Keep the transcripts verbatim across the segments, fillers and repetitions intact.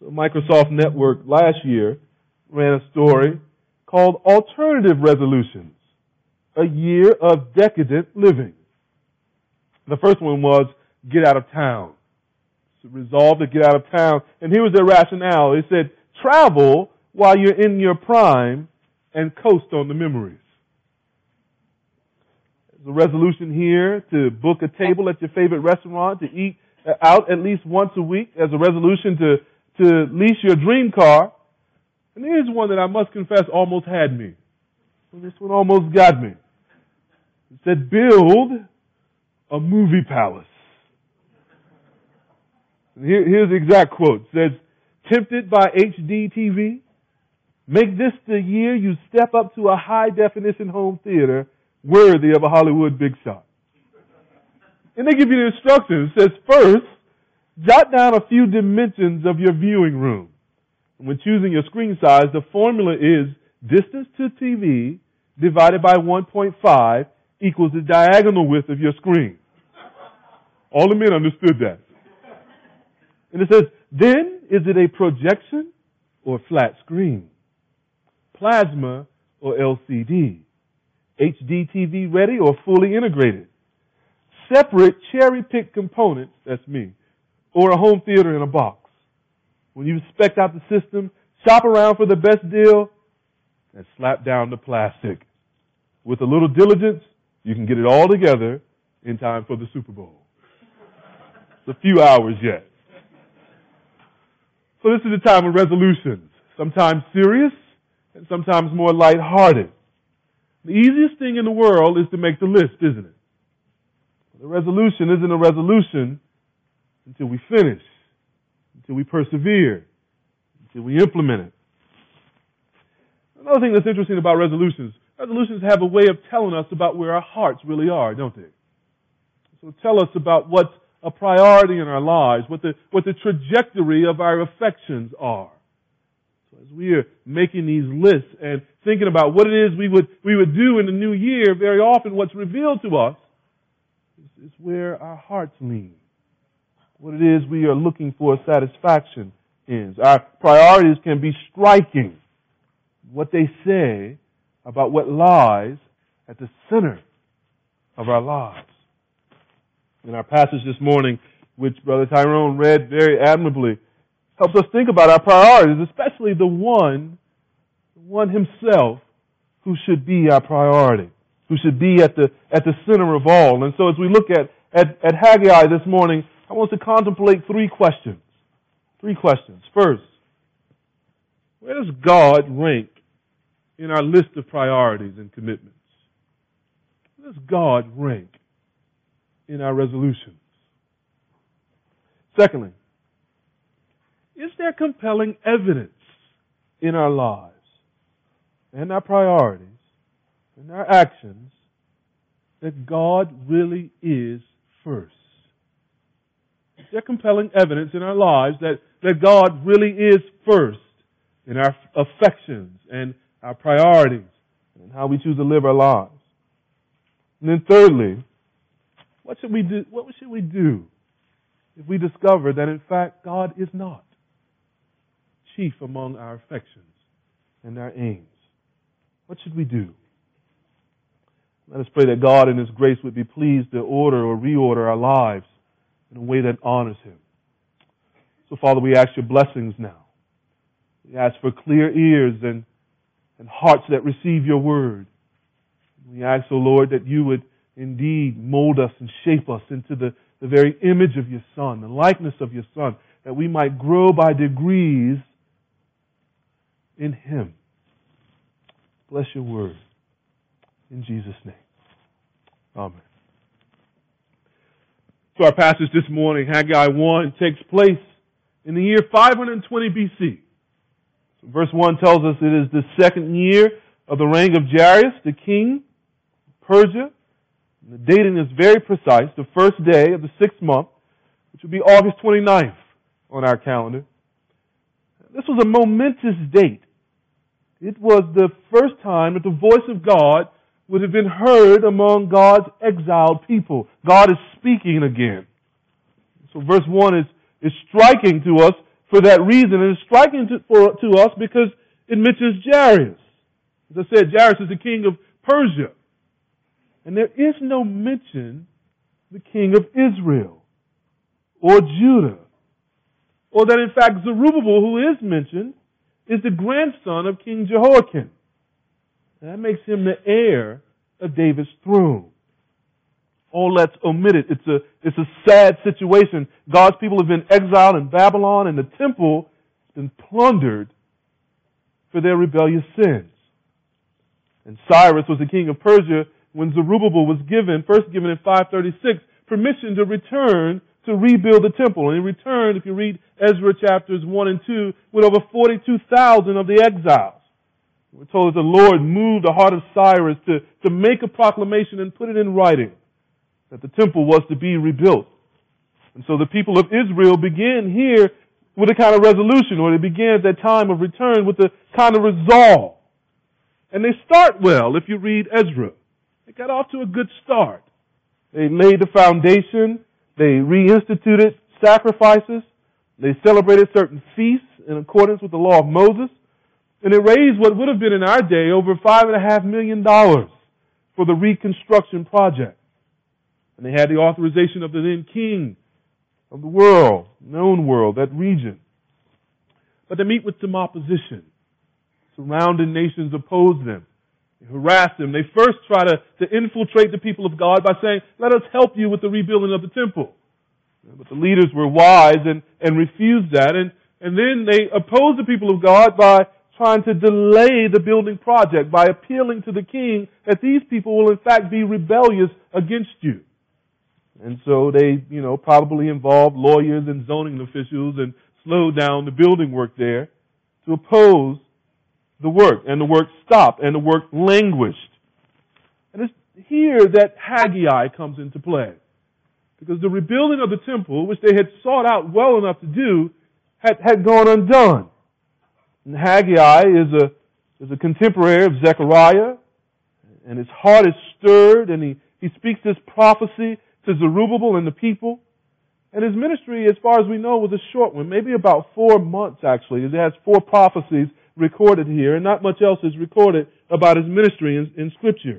The Microsoft Network last year ran a story called Alternative Resolutions, a year of decadent living. The first one was get out of town. So resolve to get out of town. And here was their rationale. It said, travel while you're in your prime and coast on the memories. There's a resolution here to book a table at your favorite restaurant, to eat out at least once a week. As a resolution to, to lease your dream car. And here's one that I must confess almost had me. This one almost got me. It said, build a movie palace. And here, here's the exact quote. It says, tempted by H D T V? Make this the year you step up to a high-definition home theater worthy of a Hollywood big shot. And they give you the instructions. It says, first, jot down a few dimensions of your viewing room. And when choosing your screen size, the formula is distance to T V divided by one point five equals the diagonal width of your screen. All the men understood that. And it says, then, is it a projection or flat screen? Plasma or L C D? H D T V ready or fully integrated? Separate cherry-picked components, that's me, or a home theater in a box. When you spec out the system, shop around for the best deal, and slap down the plastic. With a little diligence, you can get it all together in time for the Super Bowl. It's a few hours yet. So this is the time of resolutions, sometimes serious and sometimes more lighthearted. The easiest thing in the world is to make the list, isn't it? The resolution isn't a resolution until we finish, until we persevere, until we implement it. Another thing that's interesting about resolutions, resolutions have a way of telling us about where our hearts really are, don't they? So tell us about what's a priority in our lives, what the, what the trajectory of our affections are. So as we are making these lists and thinking about what it is we would, we would do in the new year, very often what's revealed to us is, is where our hearts lean. What it is we are looking for satisfaction in. Our priorities can be striking. What they say about what lies at the center of our lives. In our passage this morning, which Brother Tyrone read very admirably, helps us think about our priorities, especially the one, the one himself who should be our priority, who should be at the at the center of all. And so as we look at, at, at Haggai this morning, I want to contemplate three questions. Three questions. First, where does God rank in our list of priorities and commitments? Where does God rank in our resolutions? Secondly, is there compelling evidence in our lives and our priorities and our actions that God really is first? Is there compelling evidence in our lives that, that God really is first in our affections and our priorities and how we choose to live our lives? And then thirdly, what should we do, what should we do if we discover that in fact God is not chief among our affections and our aims? What should we do? Let us pray that God in His grace would be pleased to order or reorder our lives in a way that honors Him. So Father, we ask your blessings now. We ask for clear ears and, and hearts that receive your word. We ask, O Lord, that you would indeed mold us and shape us into the, the very image of your Son, the likeness of your Son, that we might grow by degrees in Him. Bless your word. In Jesus' name. Amen. So our passage this morning, Haggai one, takes place in the year five hundred twenty B C. So verse one tells us it is the second year of the reign of Darius, the king of Persia. And the dating is very precise, the first day of the sixth month, which would be August twenty-ninth on our calendar. This was a momentous date. It was the first time that the voice of God would have been heard among God's exiled people. God is speaking again. So verse one is, is striking to us for that reason. And it's striking to, for, to us because it mentions Jairus. As I said, Jairus is the king of Persia. And there is no mention of the king of Israel or Judah. Or that in fact Zerubbabel, who is mentioned, is the grandson of King Jehoiakim. And that makes him the heir of David's throne. Oh, let's omit it. It's a, it's a sad situation. God's people have been exiled in Babylon, and the temple has been plundered for their rebellious sins. And Cyrus was the king of Persia when Zerubbabel was given, first given in five thirty-six, permission to return to rebuild the temple. And he returned, if you read Ezra chapters one and two, with over forty-two thousand of the exiles. We're told that the Lord moved the heart of Cyrus to, to make a proclamation and put it in writing that the temple was to be rebuilt. And so the people of Israel began here with a kind of resolution, or they began at that time of return with a kind of resolve. And they start well, if you read Ezra. They got off to a good start. They laid the foundation. They reinstituted sacrifices. They celebrated certain feasts in accordance with the law of Moses. And it raised what would have been in our day over five and a half million dollars for the reconstruction project. And they had the authorization of the then king of the world, known world, that region. But they meet with some opposition. Surrounding nations oppose them. They harass them. They first try to, to infiltrate the people of God by saying, let us help you with the rebuilding of the temple. But the leaders were wise and, and refused that. And, and then they opposed the people of God by trying to delay the building project, by appealing to the king that these people will in fact be rebellious against you. And so they, you know, probably involved lawyers and zoning officials and slowed down the building work there to oppose the work. And the work stopped and the work languished. And it's here that Haggai comes into play. Because the rebuilding of the temple, which they had sought out well enough to do, had, had gone undone. And Haggai is a, is a contemporary of Zechariah, and his heart is stirred, and he, he speaks this prophecy to Zerubbabel and the people. And his ministry, as far as we know, was a short one, maybe about four months actually. It has four prophecies recorded here, and not much else is recorded about his ministry in, in Scripture.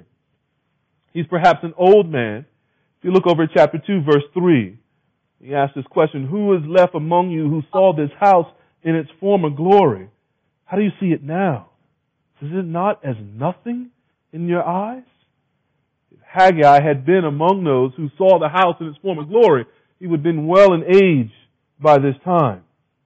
He's perhaps an old man. If you look over at chapter two, verse three, he asks this question, who is left among you who saw this house in its former glory? How do you see it now? Is it not as nothing in your eyes? If Haggai had been among those who saw the house in its former glory, he would have been well in age by this time.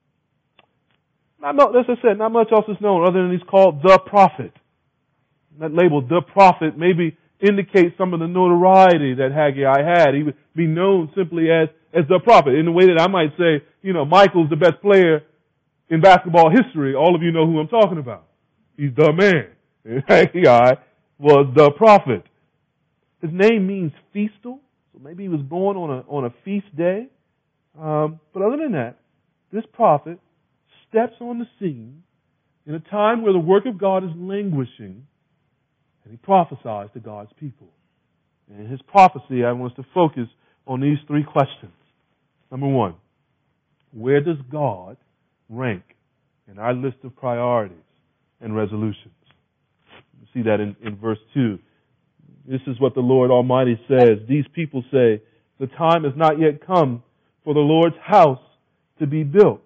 Not, as I said, not much else is known other than he's called the prophet. That label, the prophet, maybe indicates some of the notoriety that Haggai had. He would be known simply as, as the prophet, in the way that I might say, you know, Michael's the best player in basketball history. All of you know who I'm talking about. He's the man. And Haggai was the prophet. His name means feastal, so maybe he was born on a on a feast day. Um, but other than that, this prophet steps on the scene in a time where the work of God is languishing, and he prophesies to God's people. And in his prophecy, I want us to focus on these three questions. Number one, where does God rank in our list of priorities and resolutions? You see that in, in verse two. This is what the Lord Almighty says. These people say, the time has not yet come for the Lord's house to be built.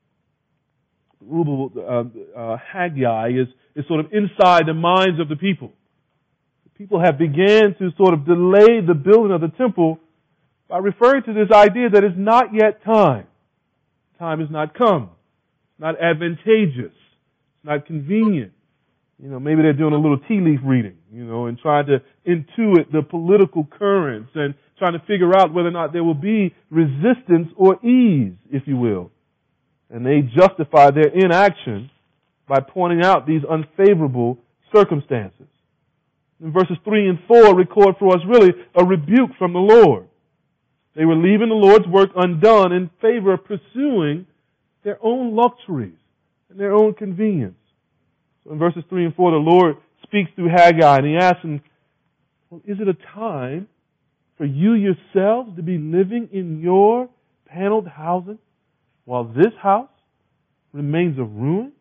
Uh, uh, Haggai is, is sort of inside the minds of the people. The people have began to sort of delay the building of the temple by referring to this idea that it's not yet time. Time has not come. It's not advantageous. It's not convenient. You know, maybe they're doing a little tea leaf reading, you know, and trying to intuit the political currents and trying to figure out whether or not there will be resistance or ease, if you will. And they justify their inaction by pointing out these unfavorable circumstances. And verses three and four record for us really a rebuke from the Lord. They were leaving the Lord's work undone in favor of pursuing their own luxuries and their own convenience. So in verses three and four, the Lord speaks through Haggai, and he asks him, well, is it a time for you yourselves to be living in your paneled housing while this house remains a ruin?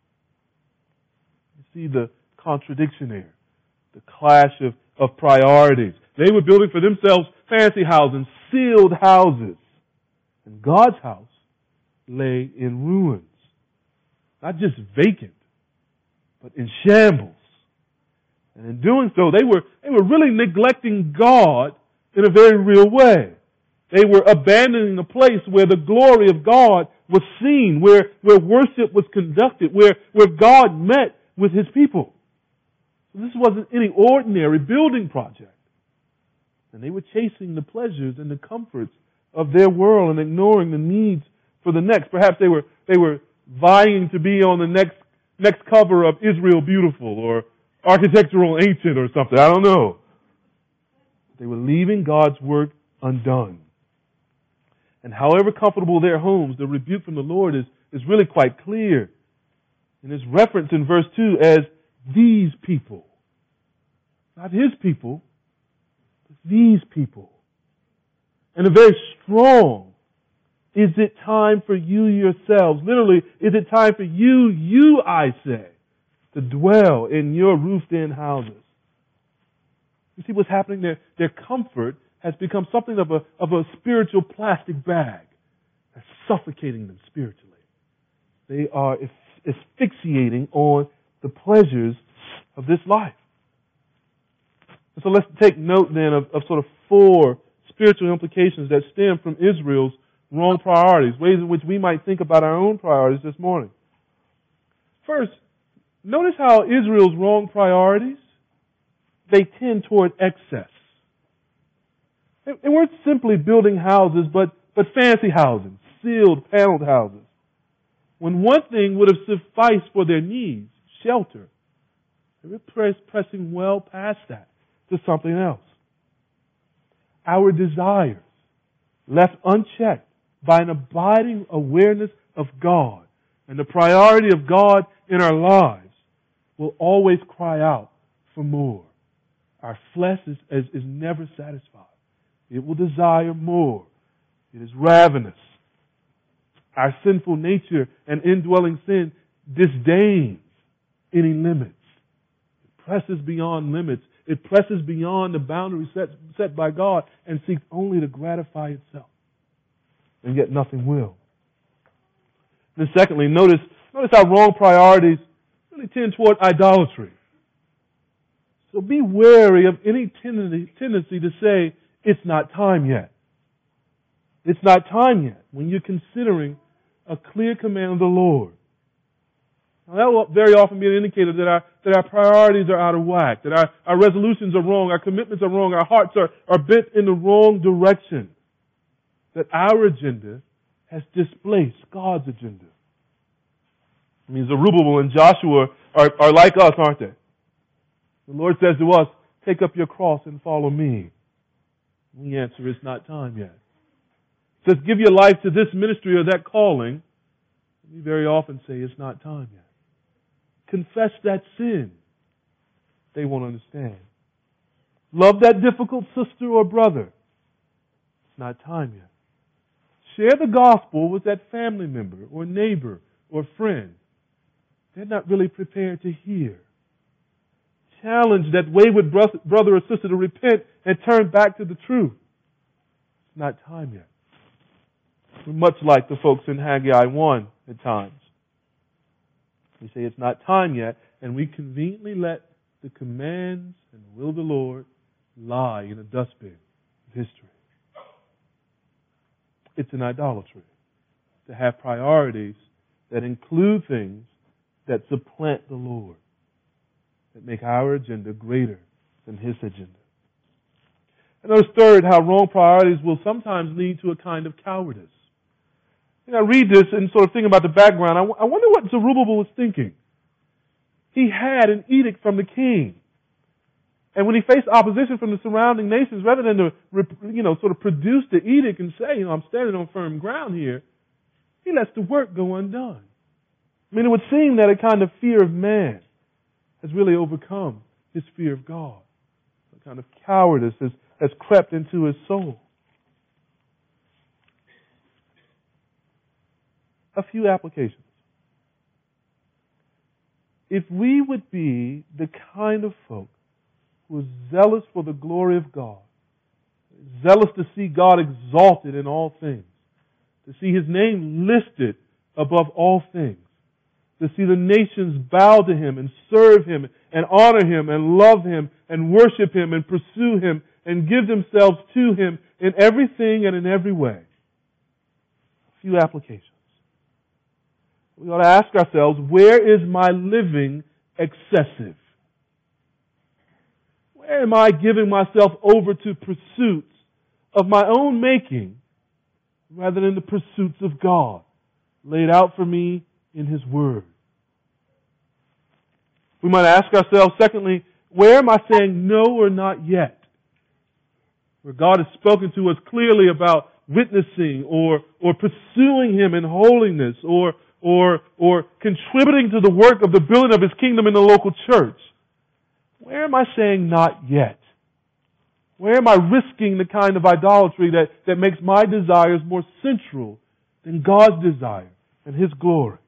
You see the contradiction there, the clash of, of priorities. They were building for themselves fancy houses, sealed houses. And God's house lay in ruins. Not just vacant, but in shambles. And in doing so, they were, they were really neglecting God in a very real way. They were abandoning a place where the glory of God was seen, where, where worship was conducted, where, where God met with His people. So this wasn't any ordinary building project. And they were chasing the pleasures and the comforts of their world and ignoring the needs for the next. Perhaps they were, they were vying to be on the next, next cover of Israel Beautiful or Architectural Ancient or something. I don't know. They were leaving God's work undone. And however comfortable their homes, the rebuke from the Lord is, is really quite clear. And it's referenced in verse two as these people. Not His people, but these people. And a very strong, is it time for you yourselves? Literally, is it time for you, you I say, to dwell in your roofed-in houses? You see what's happening there? Their comfort has become something of a, of a spiritual plastic bag that's suffocating them spiritually. They are asphyxiating on the pleasures of this life. And so let's take note then of, of sort of four spiritual implications that stem from Israel's wrong priorities, ways in which we might think about our own priorities this morning. First, notice how Israel's wrong priorities, they tend toward excess. They weren't simply building houses, but, but fancy houses, sealed, paneled houses. When one thing would have sufficed for their needs, shelter, they were press, pressing well past that to something else. Our desires, left unchecked by an abiding awareness of God and the priority of God in our lives, will always cry out for more. Our flesh is, is, is never satisfied. It will desire more. It is ravenous. Our sinful nature and indwelling sin disdains any limits. It presses beyond limits. It presses beyond the boundaries set, set by God and seeks only to gratify itself. And yet nothing will. Then secondly, notice, notice how wrong priorities really tend toward idolatry. So be wary of any tendency, tendency to say, it's not time yet. It's not time yet when you're considering a clear command of the Lord. Now, that will very often be an indicator that our, that our priorities are out of whack, that our, our resolutions are wrong, our commitments are wrong, our hearts are, are bent in the wrong direction, that our agenda has displaced God's agenda. I mean, Zerubbabel and Joshua are, are like us, aren't they? The Lord says to us, take up your cross and follow me. We answer, it's not time yet. It says, give your life to this ministry or that calling. We very often say, it's not time yet. Confess that sin. They won't understand. Love that difficult sister or brother. It's not time yet. Share the gospel with that family member or neighbor or friend. They're not really prepared to hear. Challenge that wayward brother or sister to repent and turn back to the truth. It's not time yet. We're much like the folks in Haggai one at times. We say it's not time yet, and we conveniently let the commands and the will of the Lord lie in a dustbin of history. It's an idolatry to have priorities that include things that supplant the Lord, that make our agenda greater than His agenda. And notice third, how wrong priorities will sometimes lead to a kind of cowardice. You know, I read this and sort of think about the background. I, w- I wonder what Zerubbabel was thinking. He had an edict from the king. And when he faced opposition from the surrounding nations, rather than to, you know, sort of produce the edict and say, you know, I'm standing on firm ground here, he lets the work go undone. I mean, it would seem that a kind of fear of man has really overcome his fear of God. A kind of cowardice has, has crept into his soul. A few applications. if we would be the kind of folk who is zealous for the glory of God, zealous to see God exalted in all things, to see His name listed above all things, to see the nations bow to Him and serve Him and honor Him and love Him and worship Him and pursue Him and give themselves to Him in everything and in every way. A few applications. We ought to ask ourselves, where is my living excessive? Where am I giving myself over to pursuits of my own making rather than the pursuits of God laid out for me in His Word? We might ask ourselves, secondly, where am I saying no or not yet? Where God has spoken to us clearly about witnessing or or pursuing Him in holiness or or or contributing to the work of the building of His kingdom in the local church. Where am I saying not yet? Where am I risking the kind of idolatry that, that makes my desires more central than God's desire and His glory?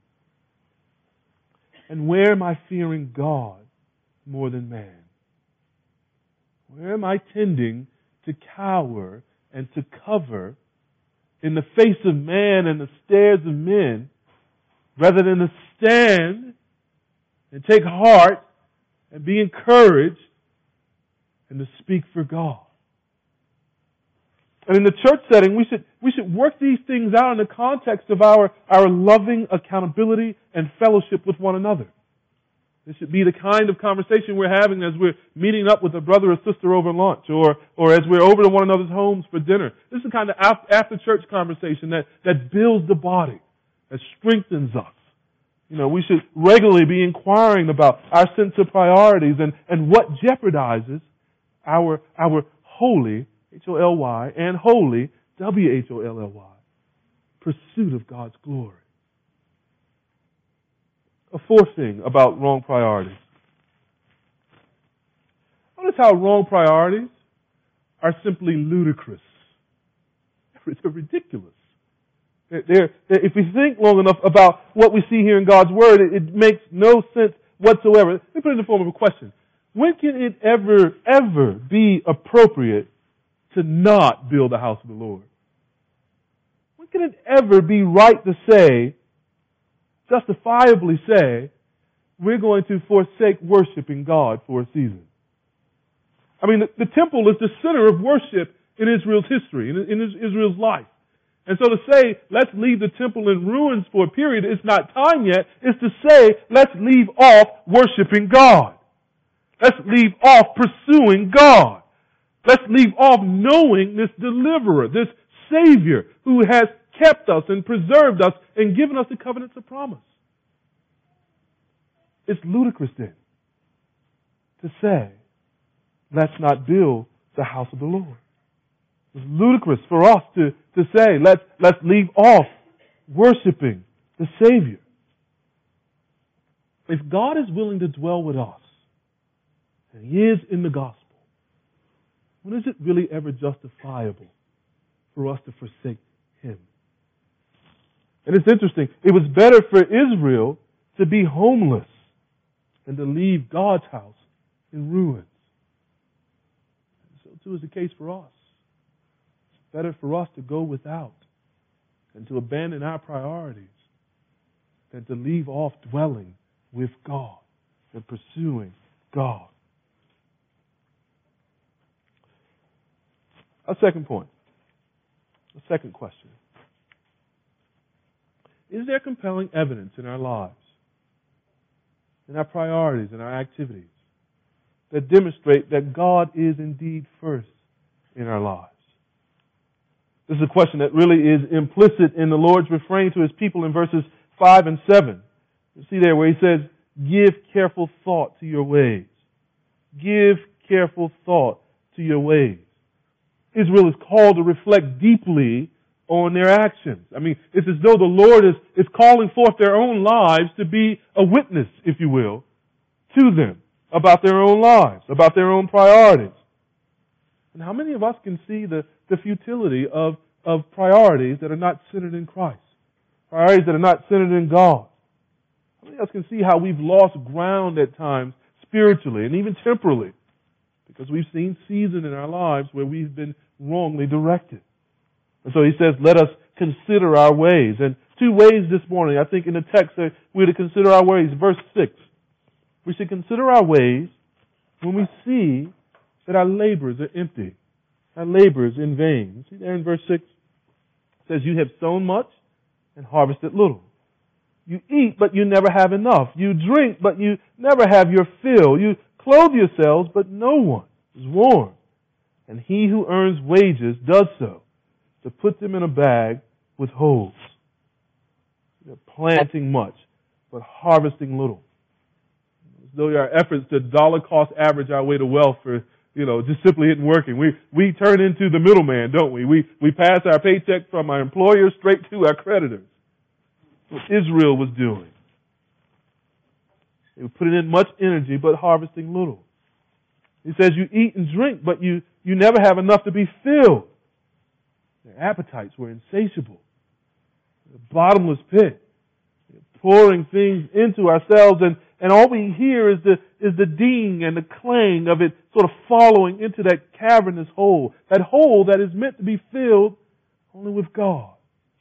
And where am I fearing God more than man? Where am I tending to cower and to cover in the face of man and the stares of men rather than to stand and take heart and be encouraged and to speak for God? And in the church setting, we should we should work these things out in the context of our, our loving accountability and fellowship with one another. This should be the kind of conversation we're having as we're meeting up with a brother or sister over lunch, or or as we're over to one another's homes for dinner. This is the kind of after church conversation that, that builds the body, that strengthens us. You know, we should regularly be inquiring about our sense of priorities and, and what jeopardizes our our holy, H O L Y, and holy, W H O L L Y, pursuit of God's glory. A fourth thing about wrong priorities. Notice how wrong priorities are simply ludicrous. They're ridiculous. They're, they're, if we think long enough about what we see here in God's Word, it, it makes no sense whatsoever. Let me put it in the form of a question. When can it ever, ever be appropriate to not build the house of the Lord? When can it ever be right to say, justifiably say, we're going to forsake worshiping God for a season? I mean, the, the temple is the center of worship in Israel's history, in, in Israel's life. And so to say, let's leave the temple in ruins for a period, it's not time yet, is to say, let's leave off worshiping God. Let's leave off pursuing God. Let's leave off knowing this deliverer, this Savior who has kept us and preserved us and given us the covenants of promise. It's ludicrous then to say, let's not build the house of the Lord. It's ludicrous for us to, to say, let's, let's leave off worshiping the Savior. If God is willing to dwell with us, and He is in the gospel, when is it really ever justifiable for us to forsake Him? And it's interesting. It was better for Israel to be homeless than to leave God's house in ruins. So too is the case for us. It's better for us to go without and to abandon our priorities than to leave off dwelling with God and pursuing God. A second point. A second question. Is there compelling evidence in our lives, in our priorities, in our activities, that demonstrate that God is indeed first in our lives? This is a question that really is implicit in the Lord's refrain to His people in verses five and seven. You see there where He says, give careful thought to your ways. Give careful thought to your ways. Israel is called to reflect deeply on their actions. I mean, it's as though the Lord is, is calling forth their own lives to be a witness, if you will, to them about their own lives, about their own priorities. And how many of us can see the, the futility of, of priorities that are not centered in Christ? Priorities that are not centered in God? How many many of us can see how we've lost ground at times spiritually and even temporally because we've seen seasons in our lives where we've been wrongly directed. And so he says, let us consider our ways. And two ways this morning, I think in the text that we're to consider our ways. Verse six, we should consider our ways when we see that our labors are empty, our labors in vain. See there in verse six, it says, you have sown much and harvested little. You eat, but you never have enough. You drink, but you never have your fill. You clothe yourselves, but no one is warm. And he who earns wages does so, to put them in a bag with holes. They're planting much, but harvesting little. As though our efforts to dollar cost average our way to wealth for, you know, just simply isn't working. We we turn into the middleman, don't we? We we pass our paycheck from our employer straight to our creditors. What Israel was doing. They were putting in much energy, but harvesting little. He says, you eat and drink, but you, you never have enough to be filled. Their appetites were insatiable. A bottomless pit. Pouring things into ourselves, and, and all we hear is the, is the ding and the clang of it sort of following into that cavernous hole. That hole that is meant to be filled only with God.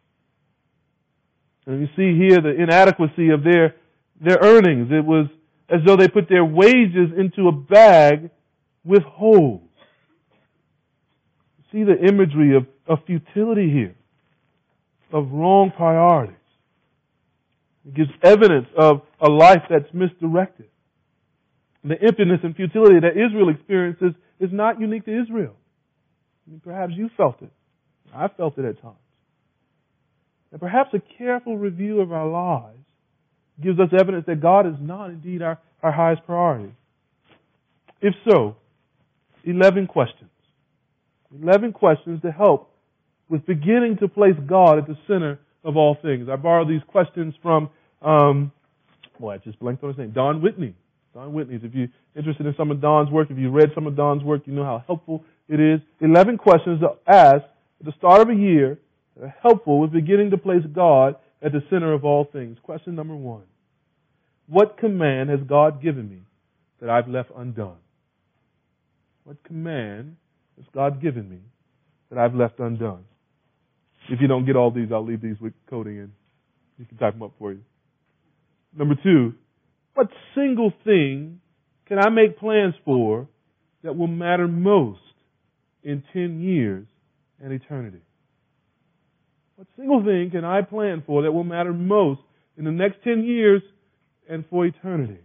And you see here the inadequacy of their, their earnings. It was as though they put their wages into a bag with holes. You see the imagery of, of futility here, of wrong priorities. It gives evidence of a life that's misdirected. And the emptiness and futility that Israel experiences is not unique to Israel. I mean, perhaps you felt it. I felt it at times. And perhaps a careful review of our lives gives us evidence that God is not indeed our, our highest priority. If so, eleven questions. Eleven questions to help with beginning to place God at the center of all things. I borrowed these questions from, um, boy, I just blanked on his name, Don Whitney. Don Whitney's. If you're interested in some of Don's work, if you read some of Don's work, you know how helpful it is. Eleven questions to ask at the start of a year that are helpful with beginning to place God at the center of all things. Question number one. What command has God given me that I've left undone? What command has God given me that I've left undone? If you don't get all these, I'll leave these with coding in. You can type them up for you. Number two, what single thing can I make plans for that will matter most in ten years and eternity? What single thing can I plan for that will matter most in the next ten years and for eternity?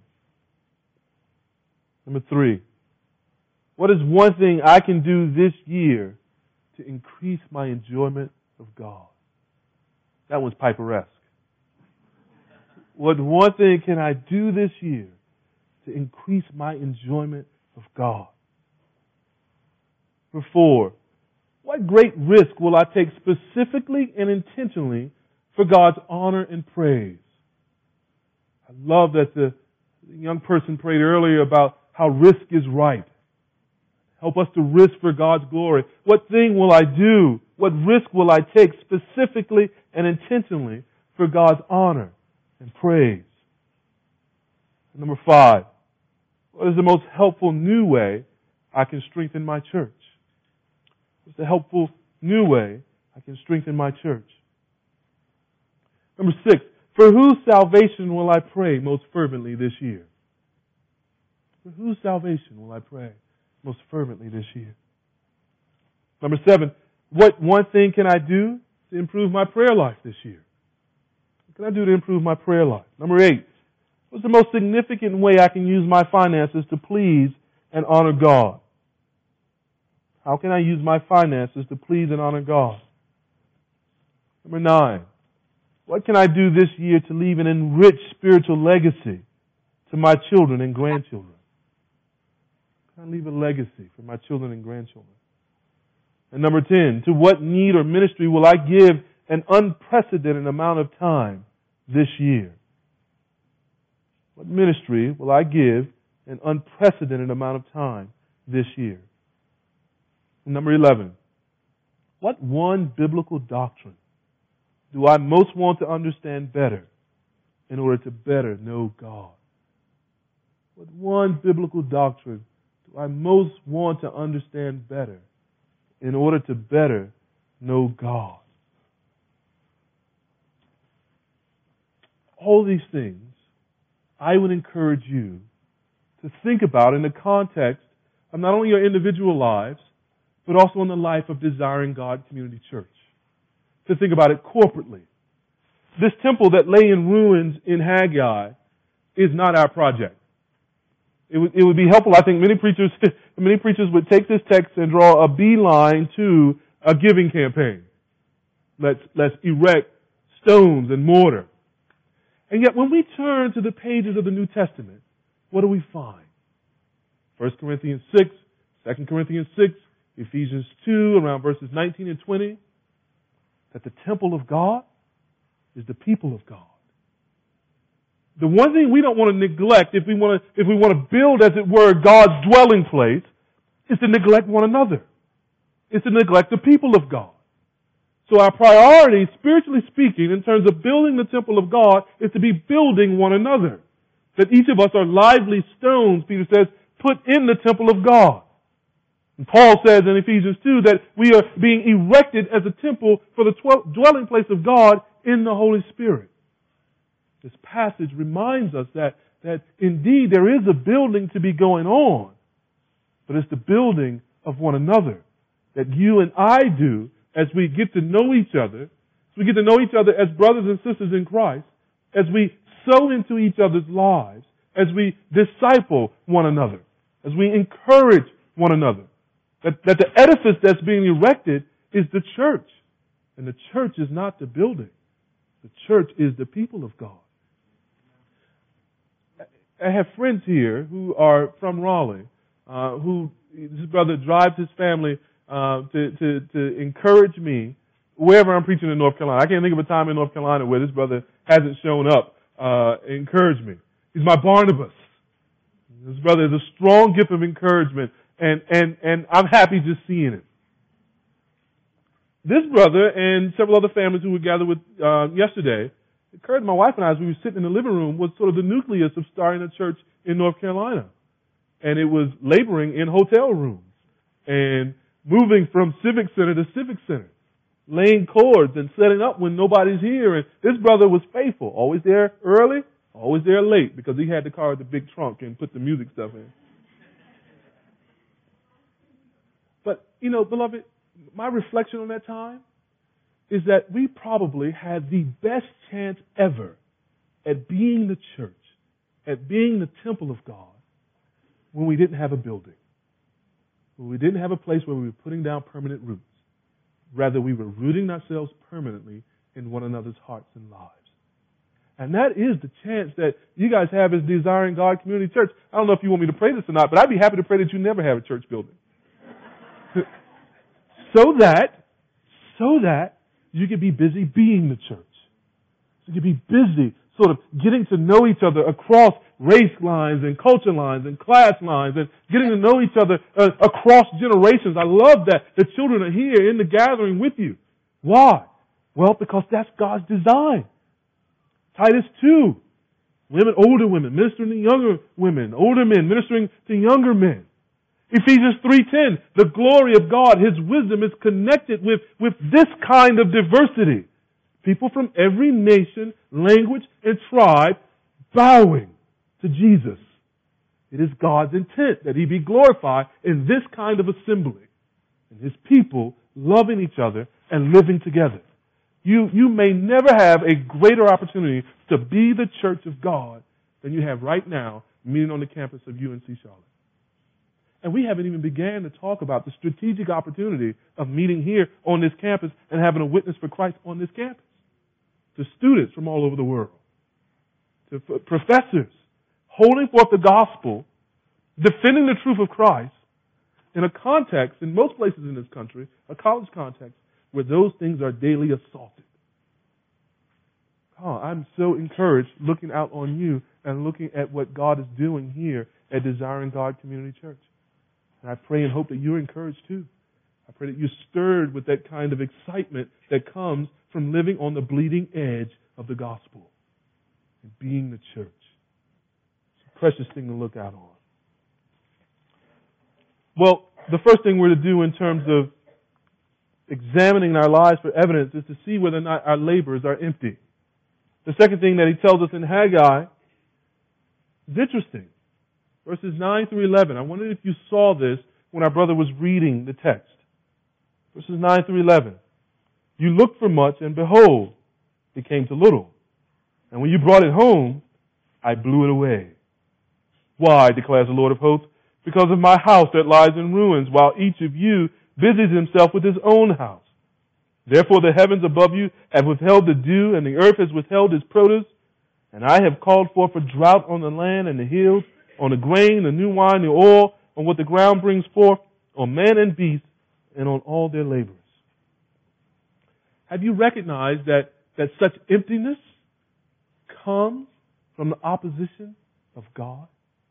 Number three, what is one thing I can do this year to increase my enjoyment of God? That was Piper-esque. What one thing can I do this year to increase my enjoyment of God? Number four, what great risk will I take specifically and intentionally for God's honor and praise? I love that the young person prayed earlier about how risk is right. Help us to risk for God's glory. What thing will I do? What risk will I take specifically and intentionally for God's honor and praise? And number five, what is the most helpful new way I can strengthen my church? What's the helpful new way I can strengthen my church? Number six, for whose salvation will I pray most fervently this year? For whose salvation will I pray most fervently this year? Number seven, what one thing can I do to improve my prayer life this year? What can I do to improve my prayer life? Number eight, what's the most significant way I can use my finances to please and honor God? How can I use my finances to please and honor God? Number nine, what can I do this year to leave an enriched spiritual legacy to my children and grandchildren? Can I leave a legacy for my children and grandchildren? And number ten, to what need or ministry will I give an unprecedented amount of time this year? What ministry will I give an unprecedented amount of time this year? And number eleven, what one biblical doctrine do I most want to understand better in order to better know God? What one biblical doctrine do I most want to understand better in order to better know God? All these things I would encourage you to think about in the context of not only your individual lives, but also in the life of Desiring God Community Church. To think about it corporately. This temple that lay in ruins in Haggai is not our project. It would, it would be helpful, I think many preachers many preachers would take this text and draw a beeline to a giving campaign. Let's, let's erect stones and mortar. And yet when we turn to the pages of the New Testament, what do we find? First Corinthians six, Second Corinthians six, Ephesians two, around verses nineteen and twenty, that the temple of God is the people of God. The one thing we don't want to neglect if we want to, if we want to build, as it were, God's dwelling place, is to neglect one another. It's to neglect the people of God. So our priority, spiritually speaking, in terms of building the temple of God, is to be building one another. That each of us are lively stones, Peter says, put in the temple of God. And Paul says in Ephesians two that we are being erected as a temple for the dwelling place of God in the Holy Spirit. This passage reminds us that, that indeed there is a building to be going on, but it's the building of one another that you and I do as we get to know each other, as we get to know each other as brothers and sisters in Christ, as we sow into each other's lives, as we disciple one another, as we encourage one another. That, that the edifice that's being erected is the church. And the church is not the building. The church is the people of God. I have friends here who are from Raleigh, uh, who his brother drives his family uh, to, to, to encourage me wherever I'm preaching in North Carolina. I can't think of a time in North Carolina where this brother hasn't shown up, uh, encouraged me. He's my Barnabas. This brother has a strong gift of encouragement, and, and, and I'm happy just seeing it. This brother and several other families who were gathered with uh, yesterday encouraged my wife and I as we were sitting in the living room was sort of the nucleus of starting a church in North Carolina. And it was laboring in hotel rooms and moving from civic center to civic center, laying cords and setting up when nobody's here. And this brother was faithful, always there early, always there late, because he had the car with the big trunk and put the music stuff in. But, you know, beloved, my reflection on that time is that we probably had the best chance ever at being the church, at being the temple of God, when we didn't have a building, when we didn't have a place where we were putting down permanent roots. Rather, we were rooting ourselves permanently in one another's hearts and lives. And that is the chance that you guys have as Desiring God Community Church. I don't know if you want me to pray this or not, but I'd be happy to pray that you never have a church building. so that, so that you can be busy being the church. So you can be busy sort of getting to know each other across race lines and culture lines and class lines and getting to know each other uh, across generations. I love that the children are here in the gathering with you. Why? Well, because that's God's design. Titus two, women, older women ministering to younger women, older men ministering to younger men. Ephesians three ten, the glory of God, His wisdom is connected with, with this kind of diversity. People from every nation, language, and tribe bowing to Jesus. It is God's intent that He be glorified in this kind of assembly, and His people loving each other and living together. You, you may never have a greater opportunity to be the church of God than you have right now meeting on the campus of U N C Charlotte. And we haven't even began to talk about the strategic opportunity of meeting here on this campus and having a witness for Christ on this campus. To students from all over the world. To professors holding forth the gospel, defending the truth of Christ in a context, in most places in this country, a college context, where those things are daily assaulted. Oh, I'm so encouraged looking out on you and looking at what God is doing here at Desiring God Community Church. And I pray and hope that you're encouraged too. I pray that you're stirred with that kind of excitement that comes from living on the bleeding edge of the gospel. and being the church. It's a precious thing to look out on. Well, the first thing we're to do in terms of examining our lives for evidence is to see whether or not our labors are empty. The second thing that he tells us in Haggai is interesting. Verses nine through eleven. I wondered if you saw this when our brother was reading the text. Verses nine through eleven. You looked for much, and behold, it came to little. And when you brought it home, I blew it away. Why, declares the Lord of hosts? Because of my house that lies in ruins, while each of you busies himself with his own house. Therefore the heavens above you have withheld the dew, and the earth has withheld its produce. And I have called forth a drought on the land and the hills, on the grain, the new wine, the oil, on what the ground brings forth, on man and beast, and on all their labors. Have you recognized that, that such emptiness comes from the opposition of God?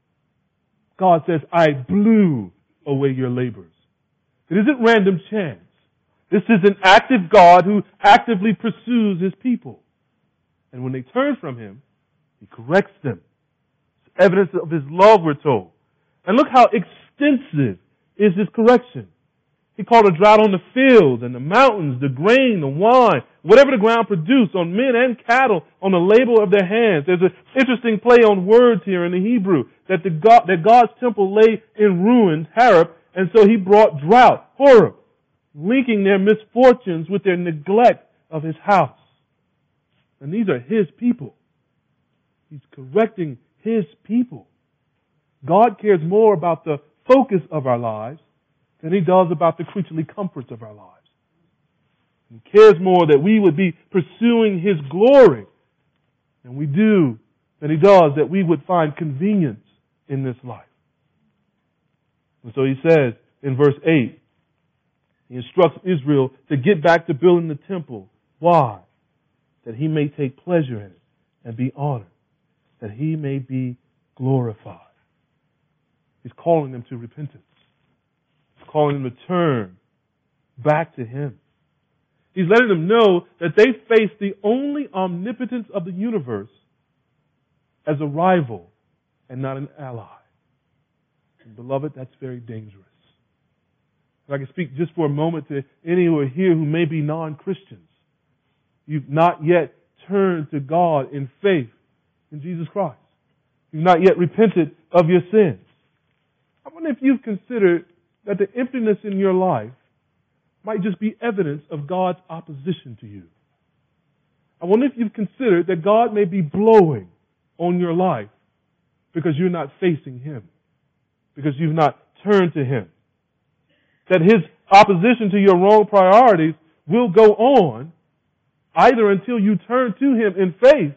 God says, I blew away your labors. It isn't random chance. This is an active God who actively pursues His people. And when they turn from Him, He corrects them. It's evidence of His love, we're told. And look how extensive is His correction. He called a drought on the fields and the mountains, the grain, the wine, whatever the ground produced, on men and cattle, on the labor of their hands. There's an interesting play on words here in the Hebrew, that, the God, that God's temple lay in ruins, Harab, and so He brought drought, Horeb, linking their misfortunes with their neglect of His house. And these are His people. He's correcting His people. God cares more about the focus of our lives than He does about the creaturely comforts of our lives. He cares more that we would be pursuing His glory than we do, than He does that we would find convenience in this life. And so He says in verse eight, He instructs Israel to get back to building the temple. Why? That He may take pleasure in it and be honored. That He may be glorified. He's calling them to repentance. He's calling them to turn back to Him. He's letting them know that they face the only omnipotence of the universe as a rival and not an ally. And beloved, that's very dangerous. If I can speak just for a moment to any who are here who may be non-Christians. You've not yet turned to God in faith in Jesus Christ. You've not yet repented of your sins. I wonder if you've considered that the emptiness in your life might just be evidence of God's opposition to you. I wonder if you've considered that God may be blowing on your life because you're not facing Him, because you've not turned to Him. That His opposition to your wrong priorities will go on either until you turn to Him in faith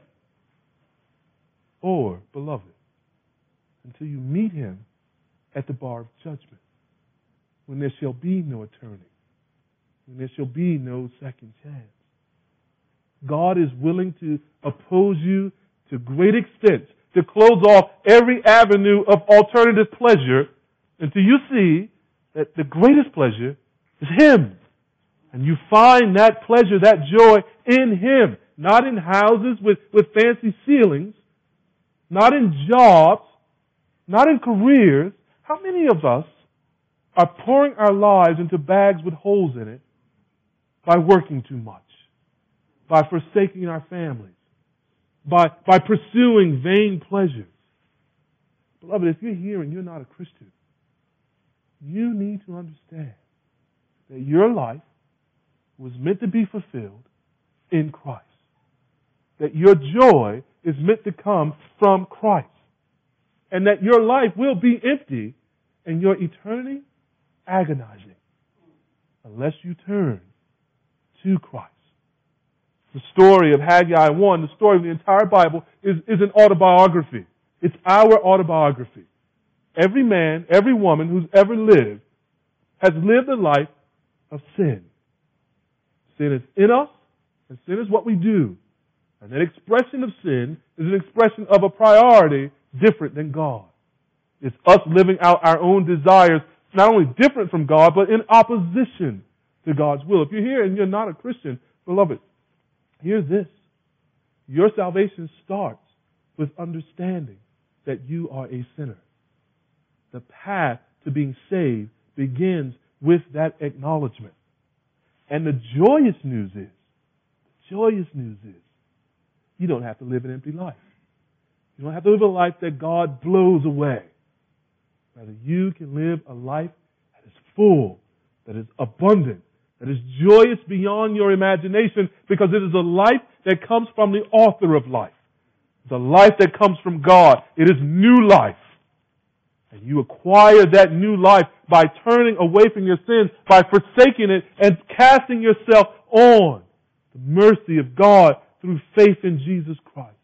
or, beloved, until you meet Him at the bar of judgment, when there shall be no attorney, when there shall be no second chance. God is willing to oppose you to great extent, to close off every avenue of alternative pleasure until you see that the greatest pleasure is Him. And you find that pleasure, that joy in Him, not in houses with, with fancy ceilings, not in jobs, not in careers. How many of us are pouring our lives into bags with holes in it by working too much, by forsaking our families, by, by pursuing vain pleasures? Beloved, if you're here and you're not a Christian, you need to understand that your life was meant to be fulfilled in Christ. That your joy is meant to come from Christ. And that your life will be empty and your eternity agonizing unless you turn to Christ. The story of Haggai one, the story of the entire Bible, is, is an autobiography. It's our autobiography. Every man, every woman who's ever lived has lived a life of sin. Sin is in us, and sin is what we do. And that expression of sin is an expression of a priority different than God. It's us living out our own desires, not only different from God, but in opposition to God's will. If you're here and you're not a Christian, beloved, hear this. Your salvation starts with understanding that you are a sinner. The path to being saved begins with that acknowledgement. And the joyous news is, the joyous news is, you don't have to live an empty life. You don't have to live a life that God blows away. Rather, you can live a life that is full, that is abundant, that is joyous beyond your imagination, because it is a life that comes from the author of life. It's a life that comes from God. It is new life. And you acquire that new life by turning away from your sins, by forsaking it and casting yourself on the mercy of God through faith in Jesus Christ.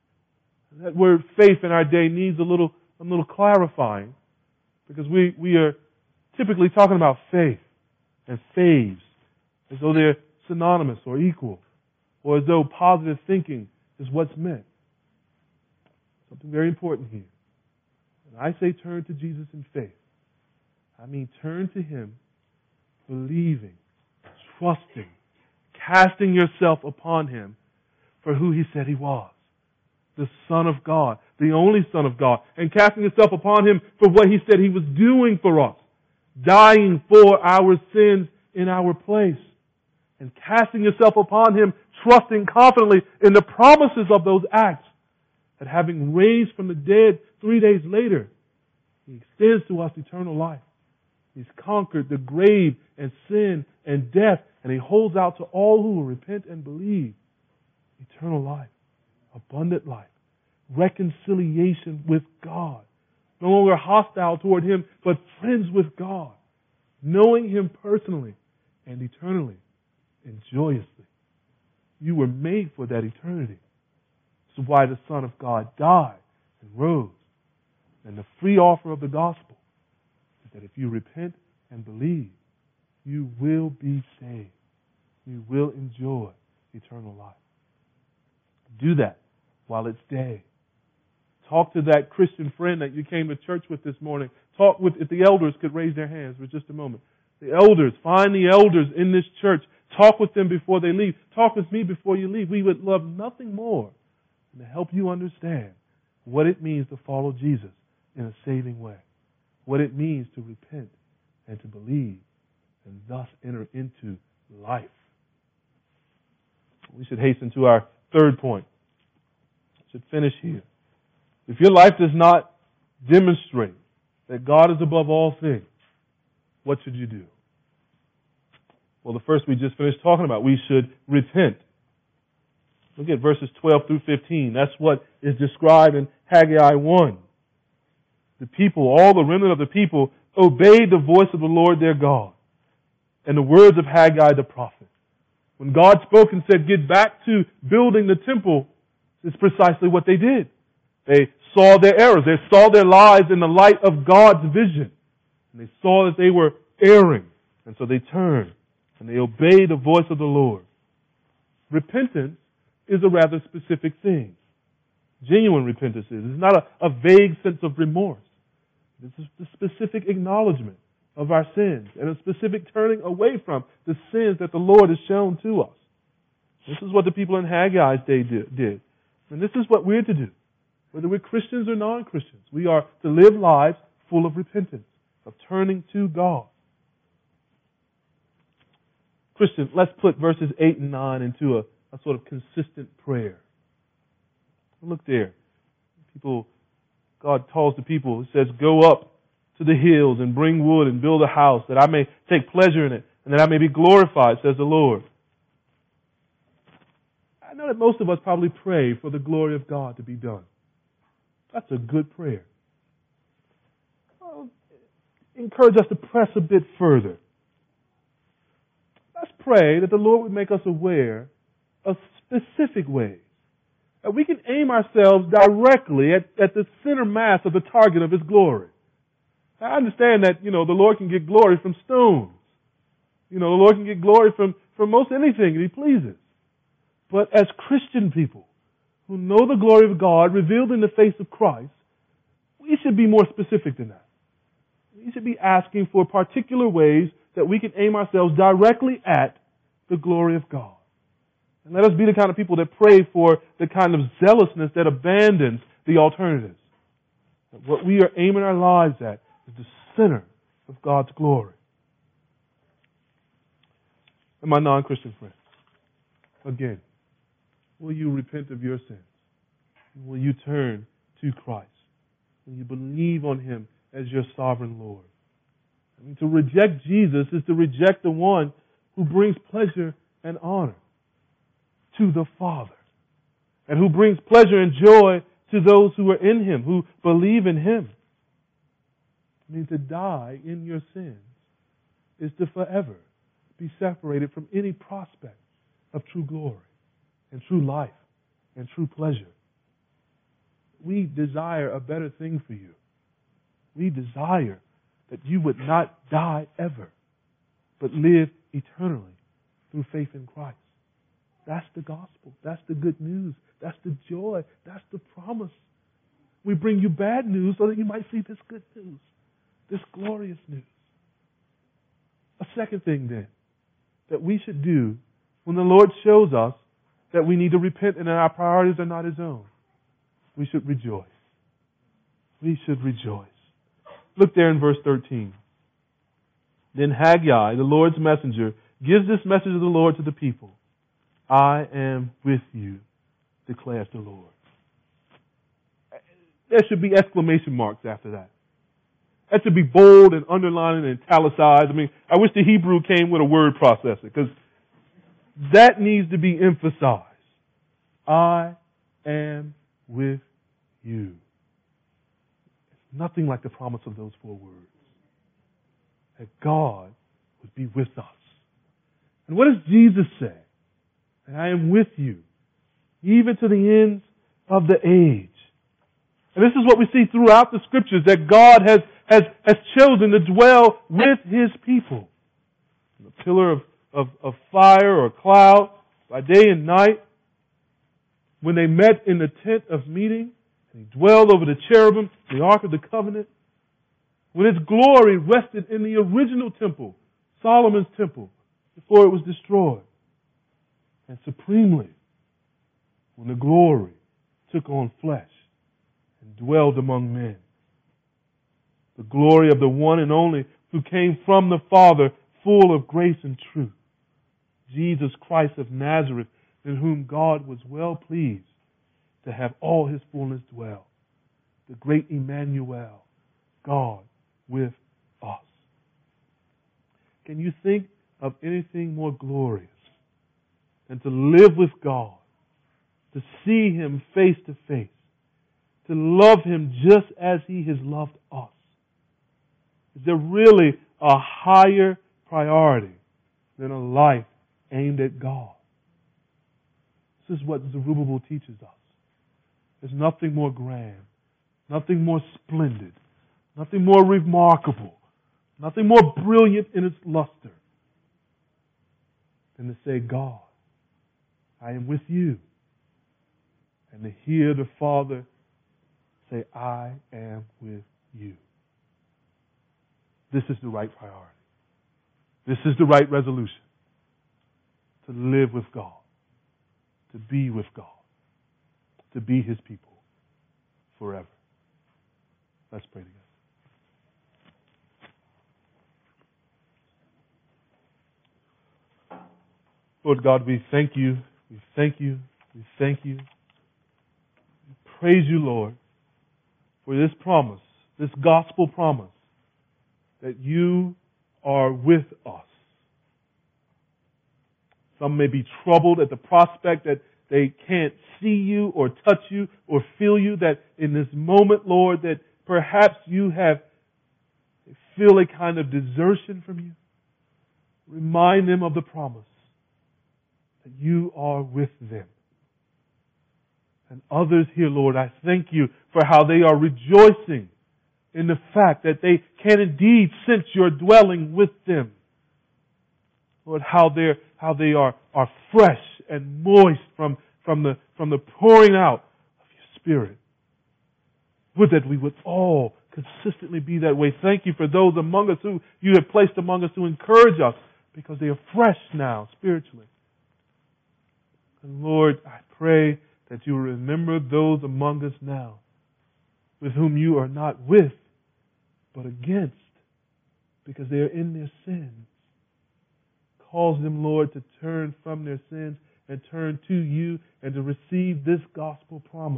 And that word faith in our day needs a little, a little clarifying, because we, we are typically talking about faith and faiths as though they're synonymous or equal, or as though positive thinking is what's meant. Something very important here. When I say turn to Jesus in faith, I mean turn to Him believing, trusting, casting yourself upon Him for who He said He was, the Son of God, the only Son of God, and casting yourself upon Him for what He said He was doing for us, dying for our sins in our place, and casting yourself upon Him, trusting confidently in the promises of those acts, that having raised from the dead three days later, He extends to us eternal life. He's conquered the grave and sin and death, and He holds out to all who will repent and believe eternal life, abundant life, reconciliation with God, no longer hostile toward Him, but friends with God, knowing Him personally and eternally and joyously. You were made for that eternity. This is why the Son of God died and rose. And the free offer of the gospel is that if you repent and believe, you will be saved. You will enjoy eternal life. Do that while it's day. Talk to that Christian friend that you came to church with this morning. Talk with, if the elders could raise their hands for just a moment. The elders, find the elders in this church. Talk with them before they leave. Talk with me before you leave. We would love nothing more than to help you understand what it means to follow Jesus in a saving way. What it means to repent and to believe and thus enter into life. We should hasten to our third point. We should finish here. If your life does not demonstrate that God is above all things, what should you do? Well, the first we just finished talking about. We should repent. Look at verses twelve through fifteen. That's what is described in Haggai one. The people, all the remnant of the people, obeyed the voice of the Lord their God and the words of Haggai the prophet. When God spoke and said, get back to building the temple, it's precisely what they did. They saw their errors. They saw their lives in the light of God's vision. And they saw that they were erring. And so they turned and they obeyed the voice of the Lord. Repentance is a rather specific thing. Genuine repentance is. It's not a, a vague sense of remorse. This is the specific acknowledgement of our sins and a specific turning away from the sins that the Lord has shown to us. This is what the people in Haggai's day did. And this is what we're to do. Whether we're Christians or non-Christians, we are to live lives full of repentance, of turning to God. Christian, let's put verses eight and nine into a, a sort of consistent prayer. Look there. People, God calls the people, He says, go up to the hills and bring wood and build a house that I may take pleasure in it and that I may be glorified, says the Lord. I know that most of us probably pray for the glory of God to be done. That's a good prayer. I'll encourage us to press a bit further. Let's pray that the Lord would make us aware of specific ways that we can aim ourselves directly at, at the center mass of the target of His glory. Now, I understand that, you know, the Lord can get glory from stones. You know, the Lord can get glory from, from most anything that He pleases. But as Christian people who know the glory of God revealed in the face of Christ, we should be more specific than that. We should be asking for particular ways that we can aim ourselves directly at the glory of God. And let us be the kind of people that pray for the kind of zealousness that abandons the alternatives. That what we are aiming our lives at is the center of God's glory. And my non-Christian friends, again, will you repent of your sins? Will you turn to Christ? Will you believe on Him as your sovereign Lord? I mean, to reject Jesus is to reject the one who brings pleasure and honor to the Father, and who brings pleasure and joy to those who are in Him, who believe in Him. I mean, to die in your sins is to forever be separated from any prospect of true glory and true life and true pleasure. We desire a better thing for you. We desire that you would not die ever, but live eternally through faith in Christ. That's the gospel. That's the good news. That's the joy. That's the promise. We bring you bad news so that you might see this good news, this glorious news. A second thing then that we should do when the Lord shows us that we need to repent and that our priorities are not His own, we should rejoice. We should rejoice. Look there in verse thirteen. Then Haggai, the Lord's messenger, gives this message of the Lord to the people. I am with you, declares the Lord. There should be exclamation marks after that. That should be bold and underlined and italicized. I mean, I wish the Hebrew came with a word processor, because that needs to be emphasized. I am with you. It's nothing like the promise of those four words. That God would be with us. And what does Jesus say? And I am with you, even to the ends of the age. And this is what we see throughout the Scriptures, that God has, has, has chosen to dwell with His people. A pillar of, of, of fire or cloud by day and night. When they met in the tent of meeting, and He dwelled over the cherubim, the Ark of the Covenant. When His glory rested in the original temple, Solomon's temple, before it was destroyed. And supremely, when the glory took on flesh and dwelled among men. The glory of the one and only who came from the Father, full of grace and truth. Jesus Christ of Nazareth, in whom God was well pleased to have all His fullness dwell. The great Emmanuel, God with us. Can you think of anything more glorious than to live with God, to see Him face to face, to love Him just as He has loved us? Is there really a higher priority than a life aimed at God? This is what Zerubbabel teaches us. There's nothing more grand, nothing more splendid, nothing more remarkable, nothing more brilliant in its luster than to say, God, I am with you. And to hear the Father say, I am with you. This is the right priority. This is the right resolution. To live with God. To be with God. To be His people forever. Let's pray together. Lord God, we thank you. We thank you. We thank you. We praise you, Lord, for this promise, this gospel promise, that you are with us. Some may be troubled at the prospect that they can't see you or touch you or feel you, that in this moment, Lord, that perhaps you have feel a kind of desertion from you. Remind them of the promise that you are with them. And others here, Lord, I thank you for how they are rejoicing in the fact that they can indeed sense your dwelling with them. Lord, how they're how they are, are fresh and moist from, from the from the pouring out of your Spirit. Would that we would all consistently be that way. Thank you for those among us who you have placed among us to encourage us, because they are fresh now spiritually. And Lord, I pray that you will remember those among us now with whom you are not with, but against, because they are in their sins. Cause them, Lord, to turn from their sins and turn to you and to receive this gospel promise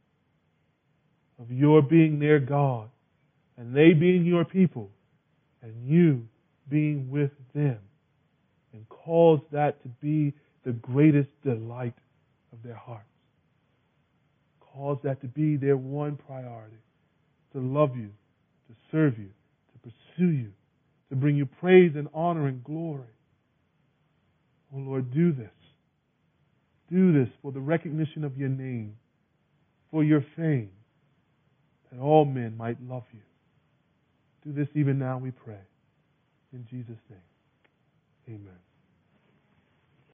of your being their God and they being your people and you being with them. And cause that to be the greatest delight of their hearts. Cause that to be their one priority, to love you, to serve you, to pursue you, to bring you praise and honor and glory. Oh Lord, do this. Do this for the recognition of your name, for your fame, that all men might love you. Do this even now, we pray. In Jesus' name, amen.